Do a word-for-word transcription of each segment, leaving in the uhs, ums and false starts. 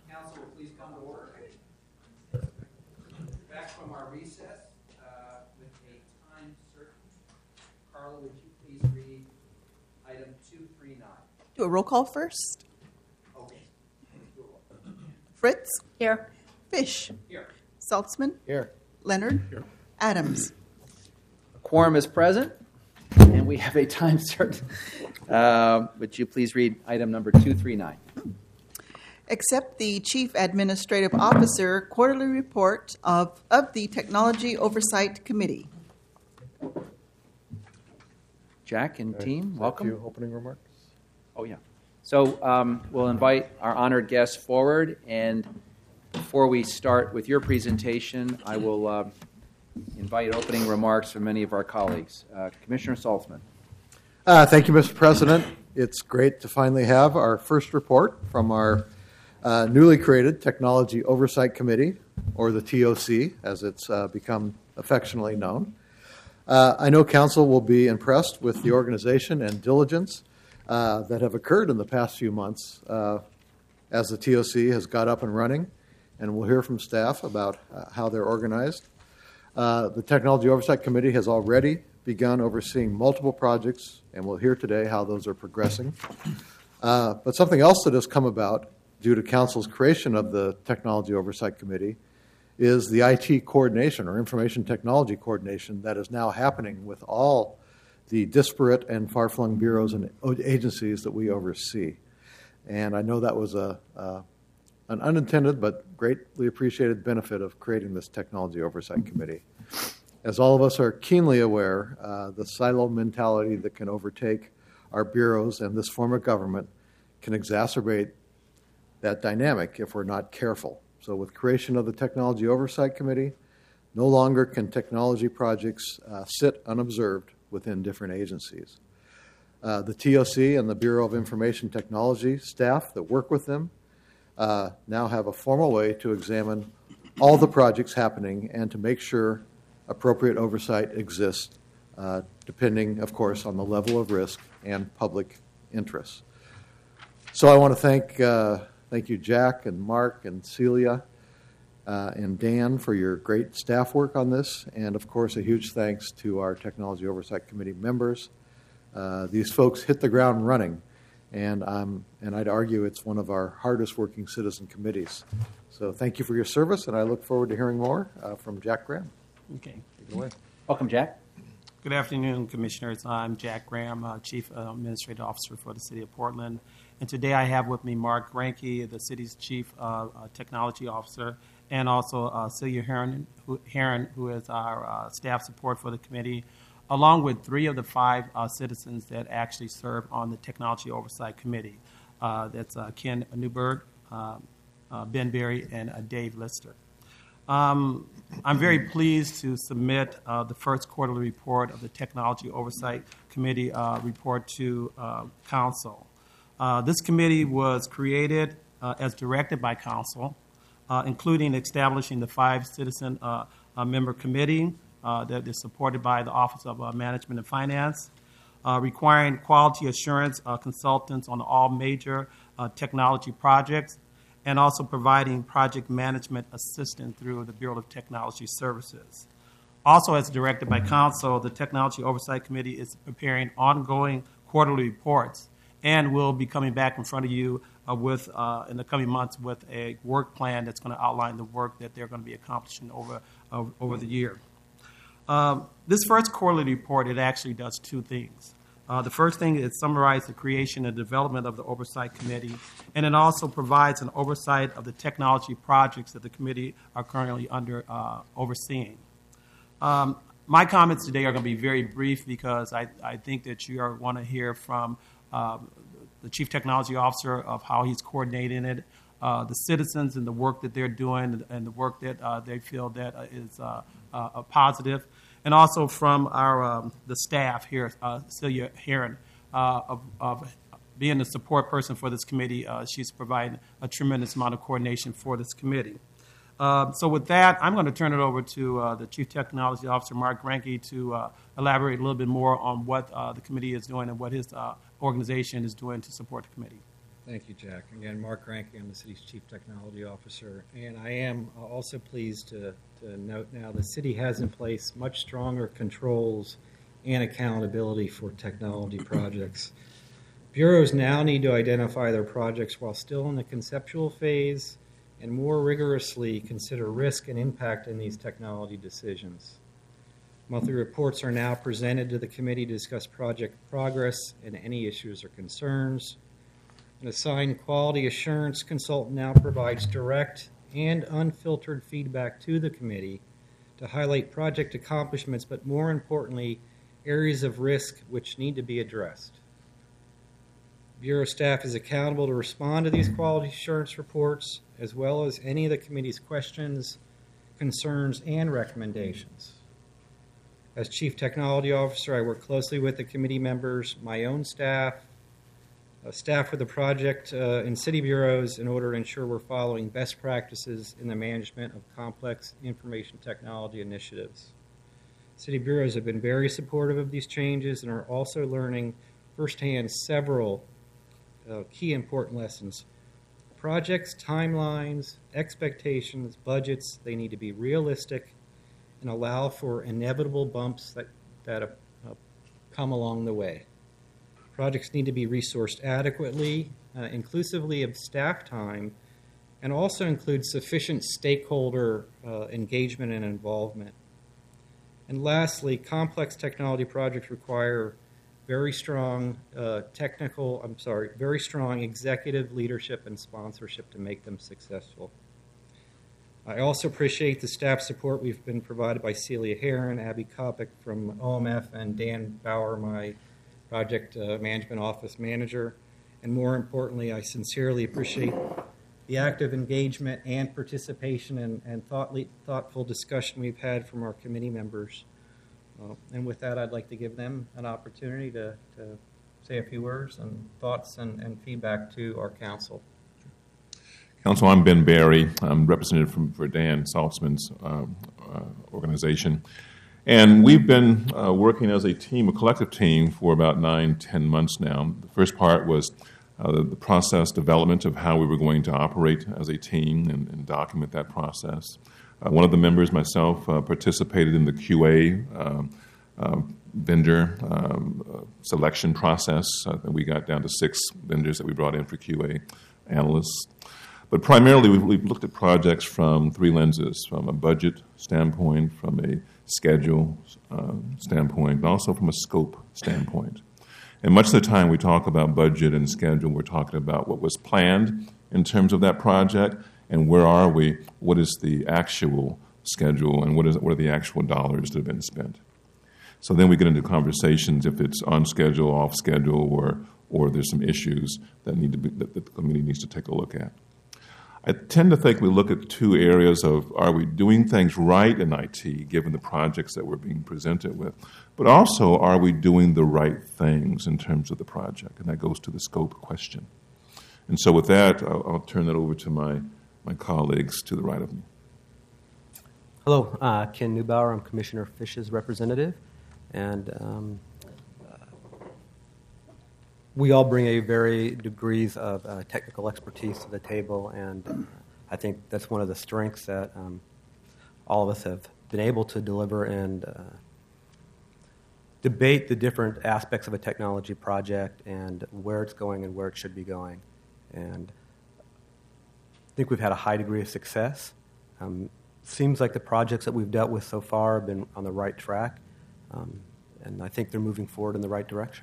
Council will please come to order. Back from our recess uh, with a time certain. Carla, would you please read item two three nine? Do a roll call first. Okay. Fritz? Here. Fish? Here. Saltzman? Here. Leonard? Here. Adams? A quorum is present, and we have a time certain. Uh, would you please read item number two three nine? Accept the Chief Administrative Officer quarterly report of, of the Technology Oversight Committee. Jack and team, Back welcome. to you, opening remarks. Oh, yeah. So um, we'll invite our honored guests forward, and before we start with your presentation, I will uh, invite opening remarks from many of our colleagues. Uh, Commissioner Saltzman. Uh, thank you, Mister President. It's great to finally have our first report from our uh, newly created Technology Oversight Committee, or the T O C, as it's uh, become affectionately known. Uh, I know Council will be impressed with the organization and diligence uh, that have occurred in the past few months uh, as the T O C has got up and running, and we'll hear from staff about uh, how they're organized. Uh, the Technology Oversight Committee has already begun overseeing multiple projects, and we'll hear today how those are progressing. Uh, but something else that has come about due to Council's creation of the Technology Oversight Committee is the I T coordination, or information technology coordination, that is now happening with all the disparate and far-flung bureaus and agencies that we oversee. And I know that was a, a an unintended but greatly appreciated benefit of creating this Technology Oversight Committee. As all of us are keenly aware, uh, the silo mentality that can overtake our bureaus and this form of government can exacerbate that dynamic if we're not careful. So with creation of the Technology Oversight Committee, no longer can technology projects uh, sit unobserved within different agencies. Uh, the T O C and the Bureau of Information Technology staff that work with them uh, now have a formal way to examine all the projects happening and to make sure appropriate oversight exists, uh, depending, of course, on the level of risk and public interest. So I want to thank uh, thank you, Jack and Mark and Celia uh, and Dan, for your great staff work on this, and of course a huge thanks to our Technology Oversight Committee members. Uh, these folks hit the ground running, and um, and I'd argue it's one of our hardest working citizen committees. So thank you for your service, and I look forward to hearing more uh, from Jack Graham. Okay. Take it away. Welcome, Jack. Good afternoon, Commissioners. I'm Jack Graham, uh, Chief uh, Administrative Officer for the City of Portland. And today I have with me Mark Granke, the city's Chief uh, uh, Technology Officer, and also uh, Celia Heron who, Heron, who is our uh, staff support for the committee, along with three of the five uh, citizens that actually serve on the Technology Oversight Committee. Uh, that's uh, Ken Newberg, uh, uh, Ben Berry, and uh, Dave Lister. Um, I'm very pleased to submit uh, the first quarterly report of the Technology Oversight Committee uh, report to uh, Council. Uh, this committee was created uh, as directed by Council, uh, including establishing the five citizen uh, uh, member committee uh, that is supported by the Office of uh, Management and Finance, uh, requiring quality assurance uh, consultants on all major uh, technology projects, and also providing project management assistance through the Bureau of Technology Services. Also, as directed by Council, the Technology Oversight Committee is preparing ongoing quarterly reports and will be coming back in front of you uh, with, uh, in the coming months with a work plan that's going to outline the work that they're going to be accomplishing over, uh, over the year. Um, this first quarterly report, it actually does two things. Uh, the first thing is summarize the creation and development of the Oversight Committee, and it also provides an oversight of the technology projects that the committee are currently under uh, overseeing. Um, my comments today are going to be very brief because I, I think that you are want to hear from um, the Chief Technology Officer of how he's coordinating it, uh, the citizens and the work that they're doing and the work that uh, they feel that uh, is uh, uh, a positive. And also from our um, the staff here, uh, Celia Heron, uh, of, of being the support person for this committee. Uh, she's providing a tremendous amount of coordination for this committee. Uh, so with that, I'm going to turn it over to uh, the Chief Technology Officer, Mark Granke, to uh, elaborate a little bit more on what uh, the committee is doing and what his uh, organization is doing to support the committee. Thank you, Jack. Again, Mark Ranke, I'm the city's Chief Technology Officer, and I am also pleased to, to note now the city has in place much stronger controls and accountability for technology projects. Bureaus now need to identify their projects while still in the conceptual phase and more rigorously consider risk and impact in these technology decisions. Monthly reports are now presented to the committee to discuss project progress and any issues or concerns. An assigned quality assurance consultant now provides direct and unfiltered feedback to the committee to highlight project accomplishments, but more importantly, areas of risk which need to be addressed. Bureau staff is accountable to respond to these quality assurance reports, as well as any of the committee's questions, concerns, and recommendations. As Chief Technology Officer, I work closely with the committee members, my own staff, uh, staff with the project uh, and city bureaus in order to ensure we're following best practices in the management of complex information technology initiatives. City bureaus have been very supportive of these changes and are also learning firsthand several uh, key important lessons. Projects, timelines, expectations, budgets, they need to be realistic and allow for inevitable bumps that, that uh, come along the way. Projects need to be resourced adequately, uh, inclusively of staff time, and also include sufficient stakeholder uh, engagement and involvement. And lastly, complex technology projects require very strong uh, technical, I'm sorry, very strong executive leadership and sponsorship to make them successful. I also appreciate the staff support we've been provided by Celia Heron, Abby Kopic from O M F, and Dan Bauer, my project uh, management office manager. And more importantly, I sincerely appreciate the active engagement and participation and, and thought, thoughtful discussion we've had from our committee members. Uh, and with that, I'd like to give them an opportunity to, to say a few words and thoughts and, and feedback to our council. Council, I'm Ben Barry. I'm representative from, for Dan Saltzman's uh, uh, organization. And we've been uh, working as a team, a collective team, for about nine, ten months now. The first part was uh, the, the process development of how we were going to operate as a team and, and document that process. Uh, one of the members, myself, uh, participated in the Q A uh, uh, vendor um, uh, selection process. Uh, we got down to six vendors that we brought in for Q A analysts. But primarily, we've, we've looked at projects from three lenses, from a budget standpoint, from a schedule uh, standpoint, but also from a scope standpoint. And much of the time we talk about budget and schedule, we're talking about what was planned in terms of that project, and where are we, what is the actual schedule, and what is what are the actual dollars that have been spent. So then we get into conversations if it's on schedule, off schedule, or or there's some issues that need to be that the committee needs to take a look at. I tend to think we look at two areas of, are we doing things right in I T, given the projects that we're being presented with, but also, are we doing the right things in terms of the project? And that goes to the scope question. And so with that, I'll, I'll turn that over to my, my colleagues to the right of me. Hello, uh, Ken Neubauer. I'm Commissioner Fish's representative. And um, we all bring a very degrees of uh, technical expertise to the table, and uh, I think that's one of the strengths that um, all of us have been able to deliver and uh, debate the different aspects of a technology project and where it's going and where it should be going. And I think we've had a high degree of success. Um, seems like the projects that we've dealt with so far have been on the right track, um, and I think they're moving forward in the right direction.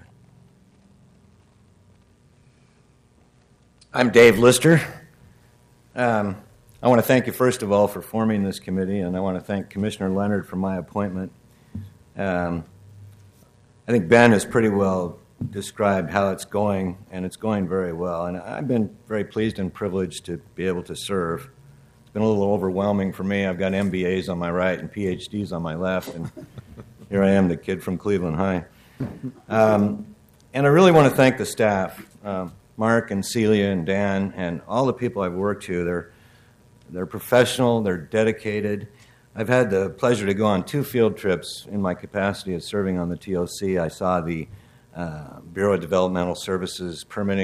I'm Dave Lister. Um, I want to thank you, first of all, for forming this committee, and I want to thank Commissioner Leonard for my appointment. Um, I think Ben has pretty well described how it's going, and it's going very well. And I've been very pleased and privileged to be able to serve. It's been a little overwhelming for me. I've got M B As on my right and P H Ds on my left, and here I am, the kid from Cleveland High. Um, and I really want to thank the staff. Um, Mark and Celia and Dan and all the people I've worked with. They're, they're professional, they're dedicated. I've had the pleasure to go on two field trips in my capacity as serving on the T O C. I saw the uh, Bureau of Developmental Services permitting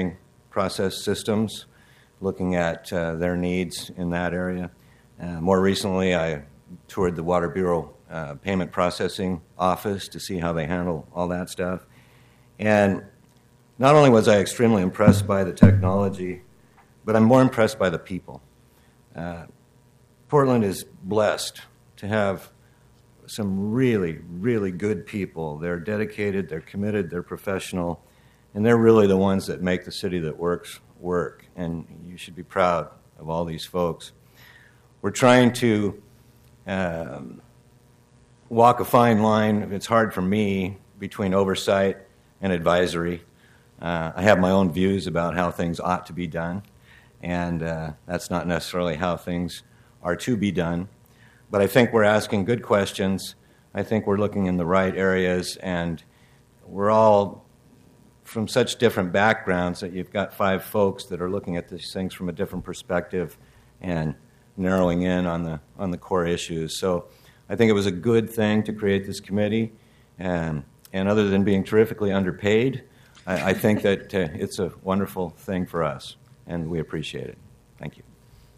process systems, looking at uh, their needs in that area. Uh, more recently, I toured the Water Bureau uh, payment processing office to see how they handle all that stuff. And not only was I extremely impressed by the technology, but I'm more impressed by the people. Uh, Portland is blessed to have some really, really good people. They're dedicated, they're committed, they're professional, and they're really the ones that make the city that works work. And you should be proud of all these folks. We're trying to um, walk a fine line, it's hard for me, between oversight and advisory. Uh, I have my own views about how things ought to be done, and uh, that's not necessarily how things are to be done. But I think we're asking good questions. I think we're looking in the right areas, and we're all from such different backgrounds that you've got five folks that are looking at these things from a different perspective and narrowing in on the on the core issues. So I think it was a good thing to create this committee, and, and other than being terrifically underpaid, I, I think that uh, it's a wonderful thing for us, and we appreciate it. Thank you.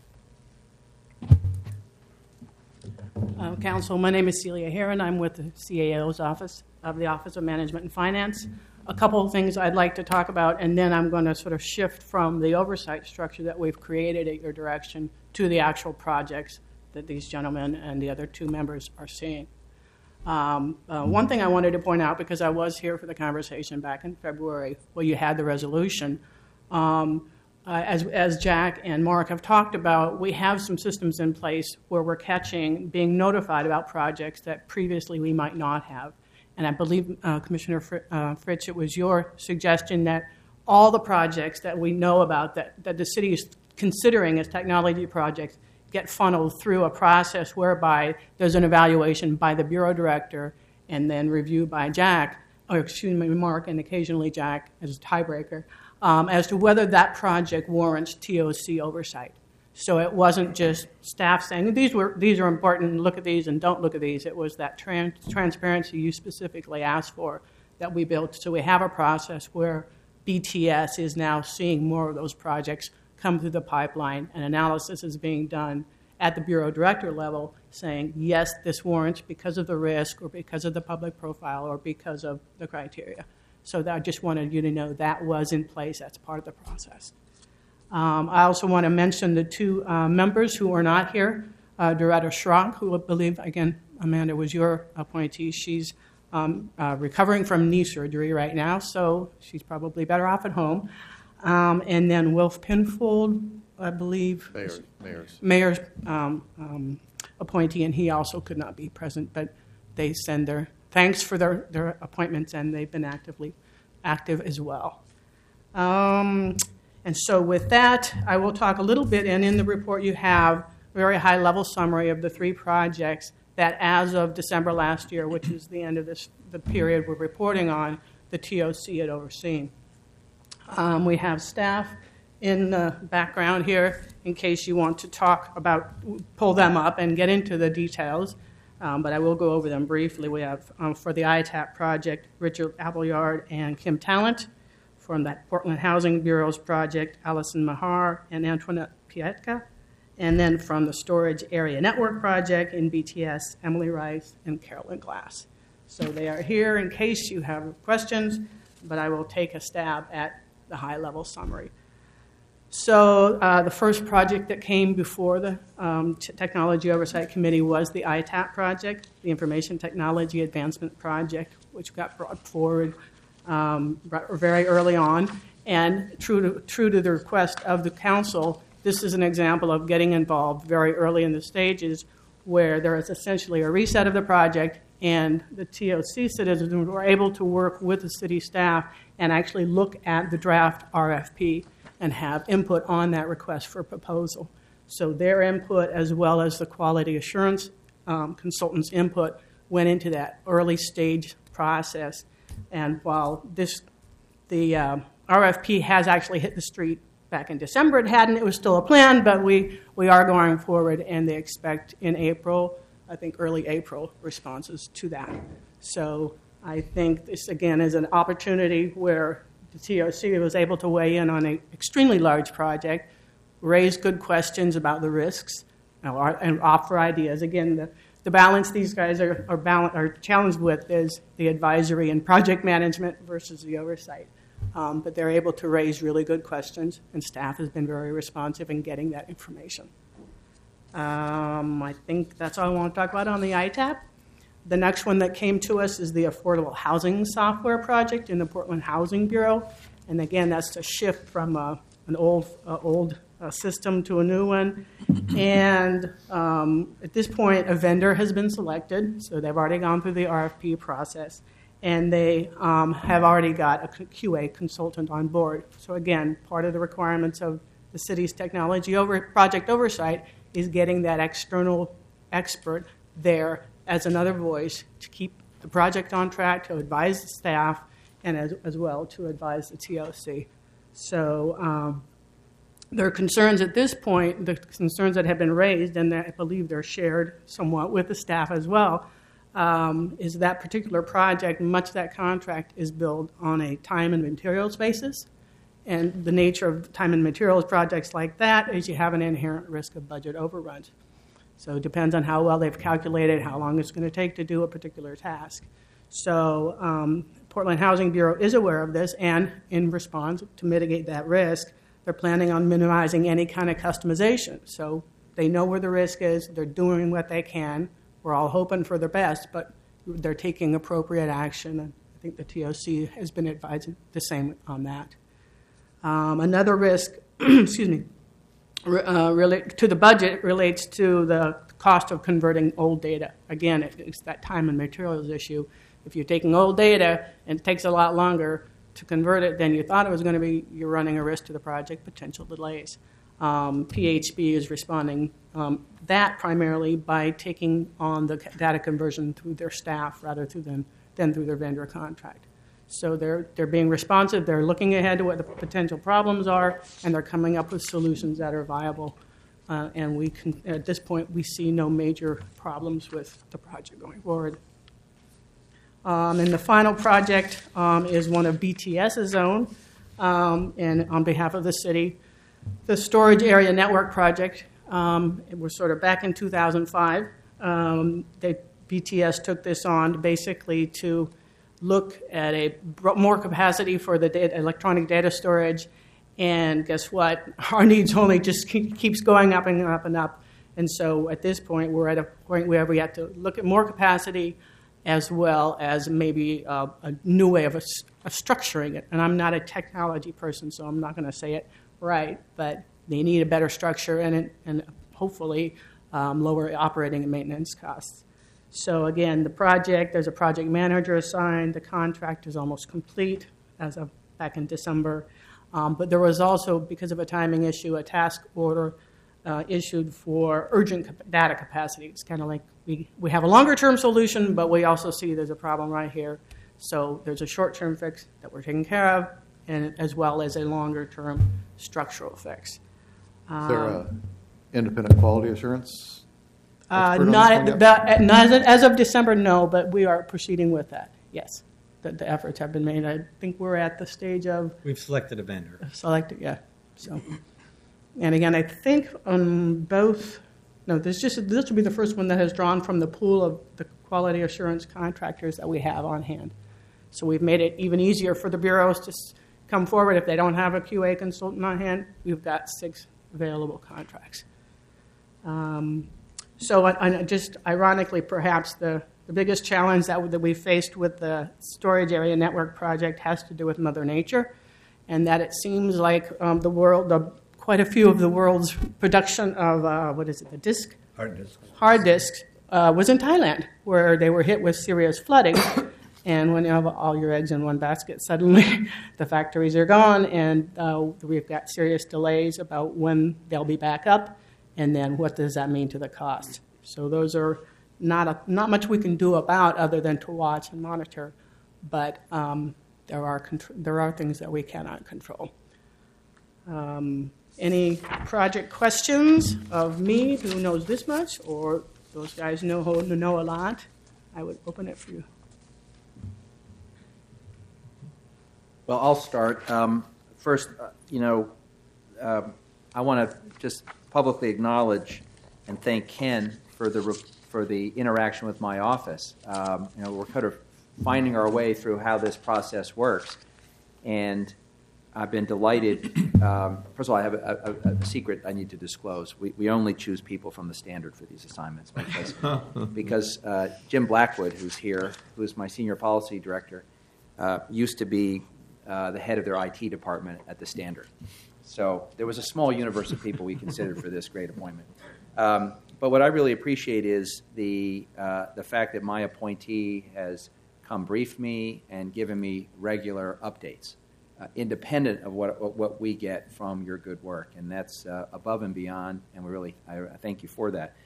Uh, Council, my name is Celia Heron. I'm with the C A O's office of the Office of Management and Finance. A couple of things I'd like to talk about, and then I'm going to sort of shift from the oversight structure that we've created at your direction to the actual projects that these gentlemen and the other two members are seeing. Um, uh, one thing I wanted to point out, because I was here for the conversation back in February where you had the resolution, um, Uh, as, as Jack and Mark have talked about, we have some systems in place where we're catching, being notified about projects that previously we might not have. And I believe, uh, Commissioner Fr- uh, Fritz, it was your suggestion that all the projects that we know about that, that the city is considering as technology projects get funneled through a process whereby there's an evaluation by the Bureau Director and then review by Jack, or excuse me, Mark, and occasionally Jack as a tiebreaker, Um, as to whether that project warrants T O C oversight. So it wasn't just staff saying, these were these are important, look at these and don't look at these. It was that trans- transparency you specifically asked for that we built. So we have a process where B T S is now seeing more of those projects come through the pipeline, and analysis is being done at the Bureau Director level saying, yes, this warrants because of the risk or because of the public profile or because of the criteria. So that I just wanted you to know that was in place. That's part of the process. Um, I also want to mention the two uh, members who are not here. Uh, Doretta Schrock, who I believe, again, Amanda, was your appointee. She's um, uh, recovering from knee surgery right now, so she's probably better off at home. Um, and then Wilf Penfold, I believe, Mayor, mayor's, mayor's um, um, appointee, and he also could not be present, but they send their thanks for their, their appointments, and they've been actively active as well. Um, and so with that, I will talk a little bit, and in the report you have a very high-level summary of the three projects that as of December last year, which is the end of this the period we're reporting on, the T O C had overseen. Um, we have staff in the background here in case you want to talk about, pull them up and get into the details. Um, but I will go over them briefly. We have, um, for the I TAP project, Richard Appleyard and Kim Talent. From that Portland Housing Bureau's project, Allison Mahar and Antoinette Pietka. And then from the Storage Area Network project in B T S, Emily Rice and Carolyn Glass. So they are here in case you have questions, but I will take a stab at the high-level summary. So uh, the first project that came before the um, T- Technology Oversight Committee was the I TAP project, the Information Technology Advancement Project, which got brought forward um, very early on. And true to, true to the request of the council, this is an example of getting involved very early in the stages where there is essentially a reset of the project, and the T O C citizens were able to work with the city staff and actually look at the draft R F P and have input on that request for proposal. So their input, as well as the quality assurance um, consultants' input, went into that early stage process. And while this, the uh, R F P has actually hit the street back in December, it hadn't. It was still a plan, but we, we are going forward, and they expect in April, I think early April, responses to that. So I think this, again, is an opportunity where the T O C was able to weigh in on an extremely large project, raise good questions about the risks, and offer ideas. Again, the, the balance these guys are, are, balance, are challenged with is the advisory and project management versus the oversight. Um, but they're able to raise really good questions, and staff has been very responsive in getting that information. Um, I think that's all I want to talk about on the I TAP. The next one that came to us is the Affordable Housing Software Project in the Portland Housing Bureau. And again, that's to shift from uh, an old, uh, old uh, system to a new one. And um, at this point, a vendor has been selected, so they've already gone through the R F P process. And they um, have already got a Q A consultant on board. So again, part of the requirements of the city's technology over, project oversight is getting that external expert there as another voice to keep the project on track, to advise the staff, and as, as well to advise the T O C. So um, there are concerns at this point, the concerns that have been raised, and I believe they're shared somewhat with the staff as well, Um, is that particular project, much of that contract is billed on a time and materials basis. And the nature of time and materials projects like that is you have an inherent risk of budget overruns. So it depends on how well they've calculated how long it's going to take to do a particular task. So um, Portland Housing Bureau is aware of this, and in response to mitigate that risk, they're planning on minimizing any kind of customization. So they know where the risk is, they're doing what they can. We're all hoping for the best, but they're taking appropriate action, and I think the T O C has been advising the same on that. Um, another risk, excuse me, uh, relate to the budget relates to the cost of converting old data. Again, it, it's that time and materials issue. If you're taking old data and it takes a lot longer to convert it than you thought it was going to be, you're running a risk to the project, potential delays. Um, P H B is responding um, that primarily by taking on the data conversion through their staff rather than, than through their vendor contract. So they're, they're being responsive, they're looking ahead to what the potential problems are, and they're coming up with solutions that are viable. Uh, and we can, at this point, we see no major problems with the project going forward. Um, and the final project um, is one of B T S's own, um, and on behalf of the city, the Storage Area Network Project. Um, it was sort of back in two thousand five. Um, they, B T S took this on basically to look at a more capacity for the data, electronic data storage, and guess what? Our needs only just keep, keeps going up and up and up. And so at this point, we're at a point where we have to look at more capacity as well as maybe uh, a new way of, a, of structuring it. And I'm not a technology person, so I'm not going to say it right, but they need a better structure and, and hopefully um, lower operating and maintenance costs. So again, the project, there's a project manager assigned. The contract is almost complete as of back in December. Um, but there was also, because of a timing issue, a task order uh, issued for urgent cap- data capacity. It's kind of like we, we have a longer-term solution, but we also see there's a problem right here. So there's a short-term fix that we're taking care of, and as well as a longer-term structural fix. Um, Is there an independent quality assurance? Uh, not at the, but not as, as of December, no, but we are proceeding with that. Yes, the, the efforts have been made. I think we're at the stage of We've selected a vendor. selected. Yeah. So, and again, I think on both. No, this just this will be the first one that has drawn from the pool of the quality assurance contractors that we have on hand. So we've made it even easier for the bureaus to come forward if they don't have a Q A consultant on hand. We've got six available contracts. Um, So I, I just ironically, perhaps the, the biggest challenge that, that we faced with the Storage Area Network project has to do with Mother Nature, and that it seems like um, the world, the, quite a few of the world's production of, uh, what is it, the disk? Hard disks. Hard disks uh, was in Thailand, where they were hit with serious flooding. And when you have all your eggs in one basket, suddenly the factories are gone, and uh, we've got serious delays about when they'll be back up. And then what does that mean to the cost? So those are not a, not much we can do about other than to watch and monitor, but um, there are contr- there are things that we cannot control. Um, any project questions of me, who knows this much, or those guys know who know a lot? I would open it for you. Well, I'll start. Um, first, uh, you know, um I want to just publicly acknowledge and thank Ken for the re- for the interaction with my office. Um, you know, we're kind of finding our way through how this process works, and I've been delighted. Um, first of all, I have a, a, a secret I need to disclose. We, we only choose people from the standard for these assignments because, because uh, Jim Blackwood, who's here, who's my senior policy director, uh, used to be uh, the head of their I T department at the standard. So there was a small universe of people we considered for this great appointment. Um, but what I really appreciate is the uh, the fact that my appointee has come brief me and given me regular updates, uh, independent of what what we get from your good work, and that's uh, above and beyond. And we really I, I thank you for that.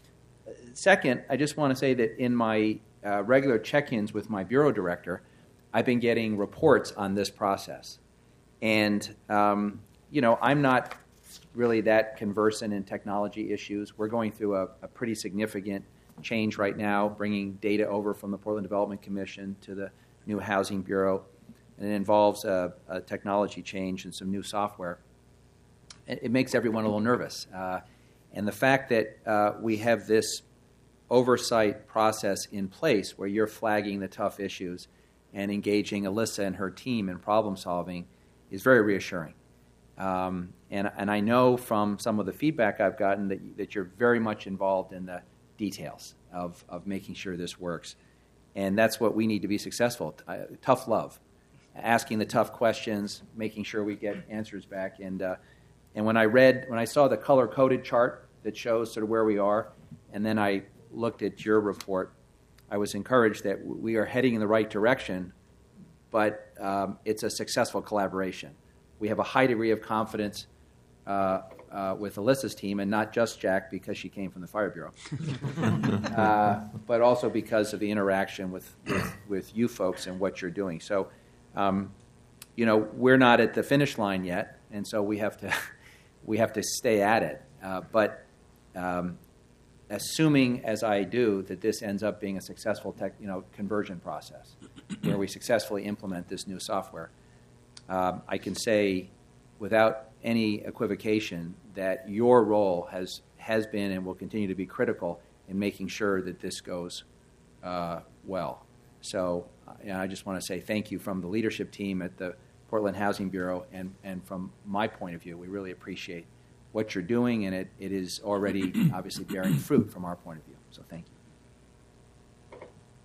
Second, I just want to say that in my uh, regular check-ins with my bureau director, I've been getting reports on this process, and um, you know, I'm not really that conversant in technology issues. We're going through a, a pretty significant change right now, bringing data over from the Portland Development Commission to the new Housing Bureau, and it involves a, a technology change and some new software. It, it makes everyone a little nervous. Uh, and the fact that uh, we have this oversight process in place where you're flagging the tough issues and engaging Alyssa and her team in problem solving is very reassuring. Um, and, and I know from some of the feedback I've gotten that, that you're very much involved in the details of, of making sure this works. And that's what we need to be successful. Uh, tough love, asking the tough questions, making sure we get answers back. And, uh, and when I read, when I saw the color-coded chart that shows sort of where we are, and then I looked at your report, I was encouraged that we are heading in the right direction, but um, it's a successful collaboration. We have a high degree of confidence uh, uh, with Alyssa's team, and not just Jack because she came from the Fire Bureau, uh, but also because of the interaction with, with, with you folks and what you're doing. So, um, you know, we're not at the finish line yet, and so we have to we have to stay at it. Uh, but um, assuming, as I do, that this ends up being a successful tech, you know, conversion process where we successfully implement this new software. Um, I can say without any equivocation that your role has, has been and will continue to be critical in making sure that this goes uh, well. So uh, you know, I just want to say thank you from the leadership team at the Portland Housing Bureau, and, and from my point of view, we really appreciate what you're doing, and it, it is already obviously bearing fruit from our point of view. So thank you.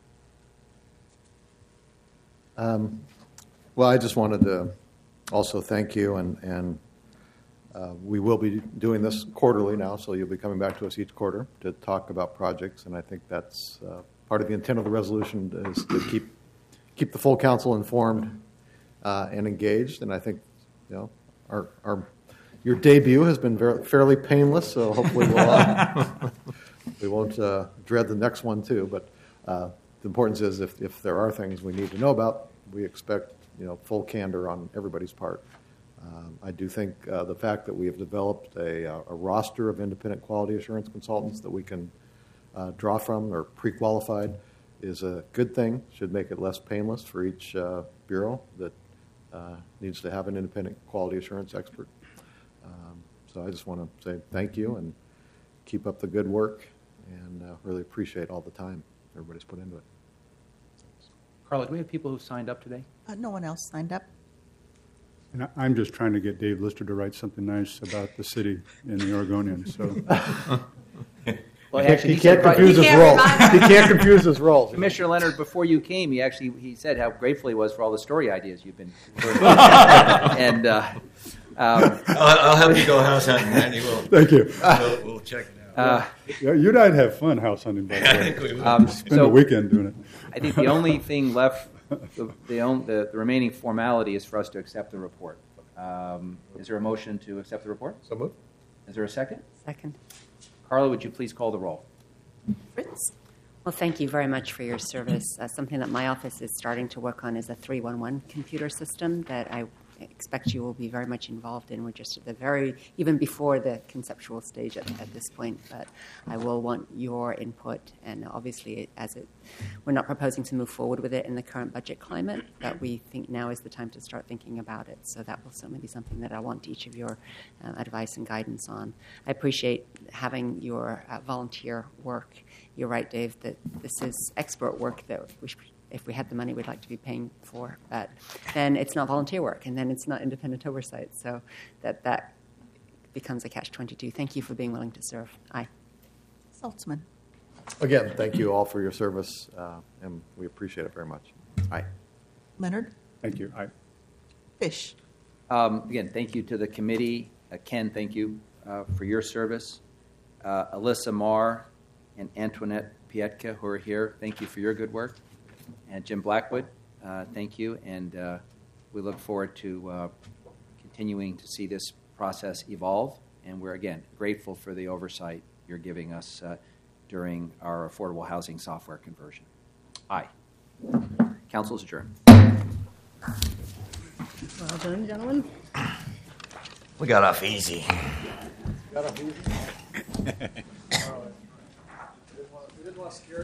Um, Well, I just wanted to also thank you, and, and uh, we will be doing this quarterly now, so you'll be coming back to us each quarter to talk about projects, and I think that's uh, part of the intent of the resolution is to keep keep the full council informed uh, and engaged, and I think, you know, our, our your debut has been very, fairly painless, so hopefully we'll, uh, we won't uh, dread the next one too, but uh, the importance is if, if there are things we need to know about, we expect, you know, full candor on everybody's part. Um, I do think uh, the fact that we have developed a, a roster of independent quality assurance consultants that we can uh, draw from or pre-qualified is a good thing. Should make it less painless for each uh, bureau that uh, needs to have an independent quality assurance expert. Um, so I just want to say thank you and keep up the good work, and uh, really appreciate all the time everybody's put into it. Carla, do we have people who signed up today? Uh, no one else signed up. And I- I'm just trying to get Dave Lister to write something nice about the city in the Oregonian. So Well, He can't, actually, he can't said- confuse he his can't roles. remind- He can't confuse his roles. Commissioner Leonard, before you came, he actually he said how grateful he was for all the story ideas you've been. and uh, um, I'll, I'll help you go house hunting, Randy. We'll, thank you. we'll, we'll check it out. uh, Yeah, you and I'd have fun house hunting, by the I way. think we will. um, Spend so a weekend doing it. I think the only thing left, the the, on, the the remaining formality is for us to accept the report. Um, is there a motion to accept the report? So moved. Is there a second? Second. Carla, would you please call the roll? Fritz? Well, thank you very much for your service. Uh, something that my office is starting to work on is a three one one computer system that I expect you will be very much involved in. We're just at the very, even before the conceptual stage at, at this point, but I will want your input. And obviously, as it, we're not proposing to move forward with it in the current budget climate, but we think now is the time to start thinking about it. So that will certainly be something that I want each of your uh, advice and guidance on. I appreciate having your uh, volunteer work. You're right, Dave, that this is expert work that we should, if we had the money, we'd like to be paying for. But then it's not volunteer work, and then it's not independent oversight. So that, that becomes a catch twenty-two. Thank you for being willing to serve. Aye. Saltzman. Again, thank you all for your service, uh, and we appreciate it very much. Aye. Leonard. Thank you. I, Fish. Um, again, thank you to the committee. Uh, Ken, thank you uh, for your service. Uh, Alyssa Marr and Antoinette Pietka, who are here, thank you for your good work. And Jim Blackwood, uh, thank you. And uh, we look forward to uh, continuing to see this process evolve. And we're, again, grateful for the oversight you're giving us uh, during our affordable housing software conversion. Aye. Council is adjourned. Well done, gentlemen. We got off easy. Got off easy? We didn't want to scare